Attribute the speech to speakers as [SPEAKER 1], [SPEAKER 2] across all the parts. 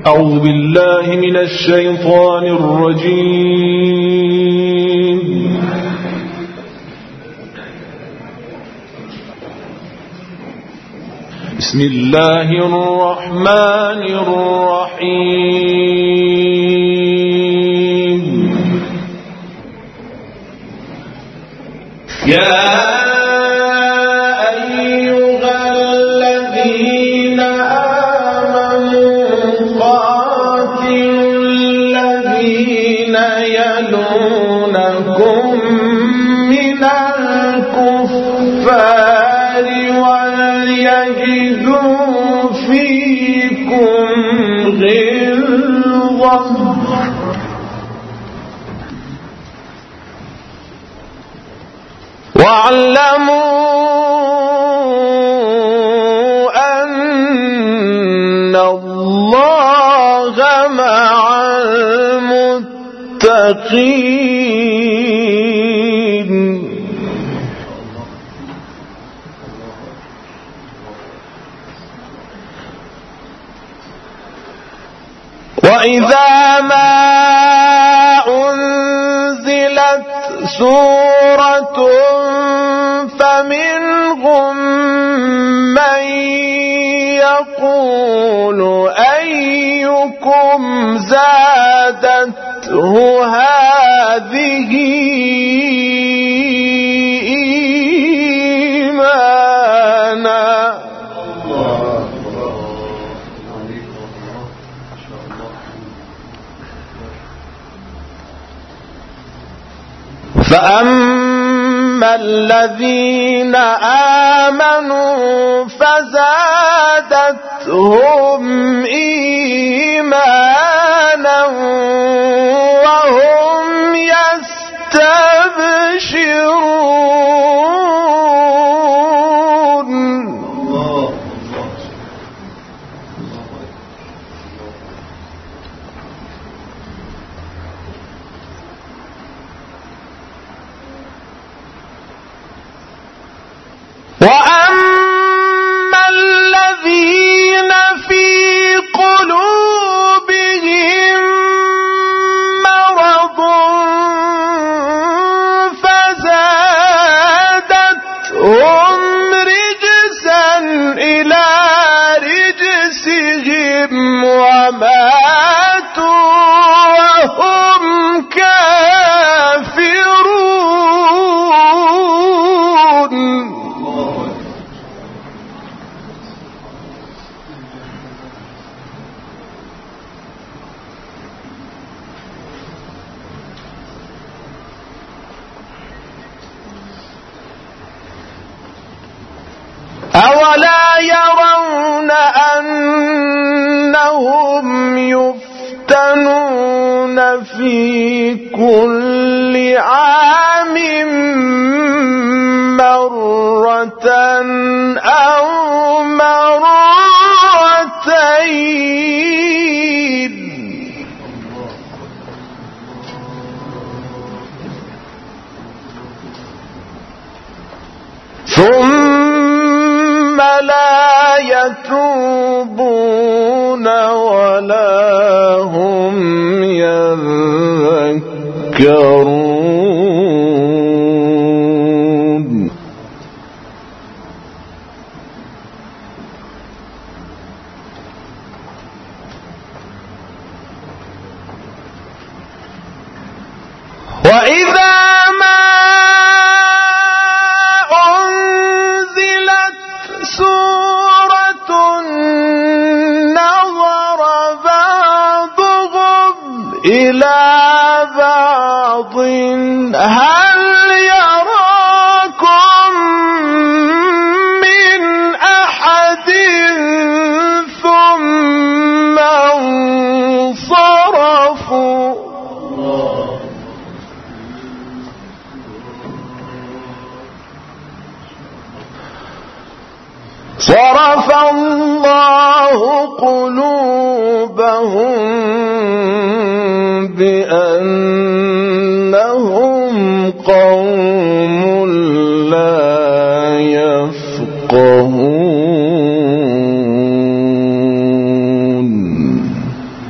[SPEAKER 1] أعوذ بالله من الشيطان الرجيم. بسم الله الرحمن الرحيم. يا واعلموا أن الله مع المتقين. وإذا ما أنزلت سورة فمنهم من يقول أيكم زادته هذه إيمانا. فأما الذين آمنوا فزادتهم إيمانا وهم يستبشرون. وأما الذين في قلوبهم مرض فزادتهم رجسا إلى رجسهم وماتوا وهم كافرون. أولا يرون أنهم يفتنون في كل عام مرة أو مرتين ثم لا يتوبون ولا هم يذكرون. وإذا ما أنزلت سورة نظر بعضهم إلى بعض هل يراكم من أحد ثم انصرفوا. صرف الله قلوبهم بأنهم قوم لا يفقهون.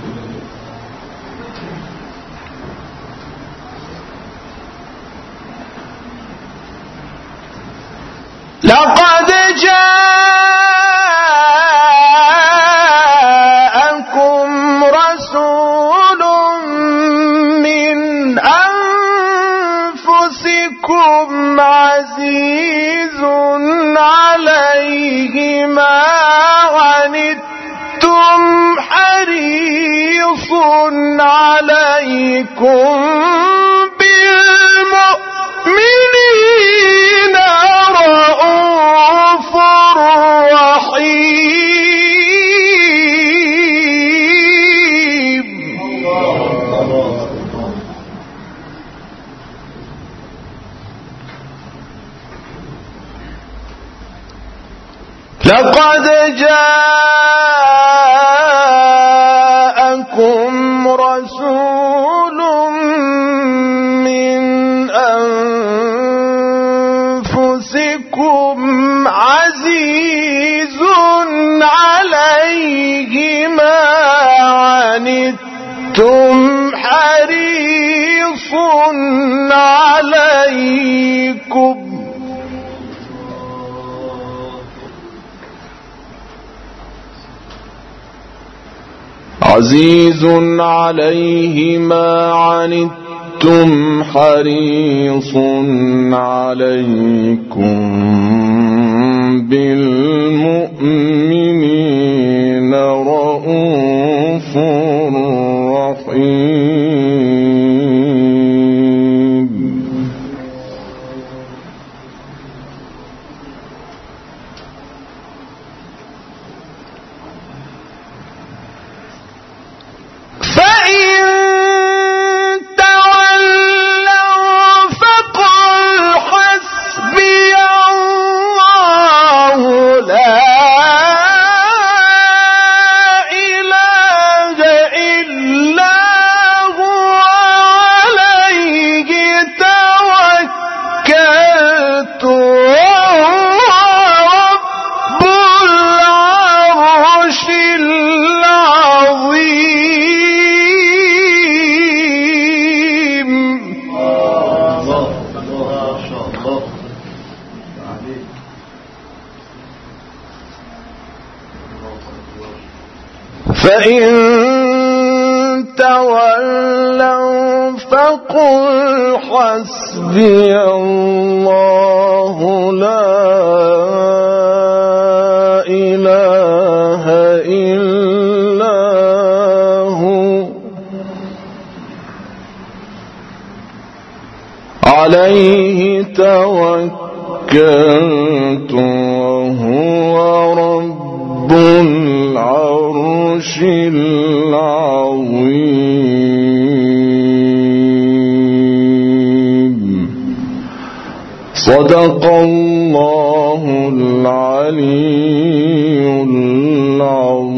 [SPEAKER 1] عليكم بالمؤمنين رؤوف رحيم. لقد جاءكم رسول من أنفسكم عزيز عليه ما عنتم حريص عليكم عزيز عليه ما عنتم حريص عليكم بالمؤمنين رؤوف رحيم. فإن تولوا فقل حسبي الله لا إله إلا هو عليه توكلت وهو رب العرش العظيم. صدق الله العلي العظيم.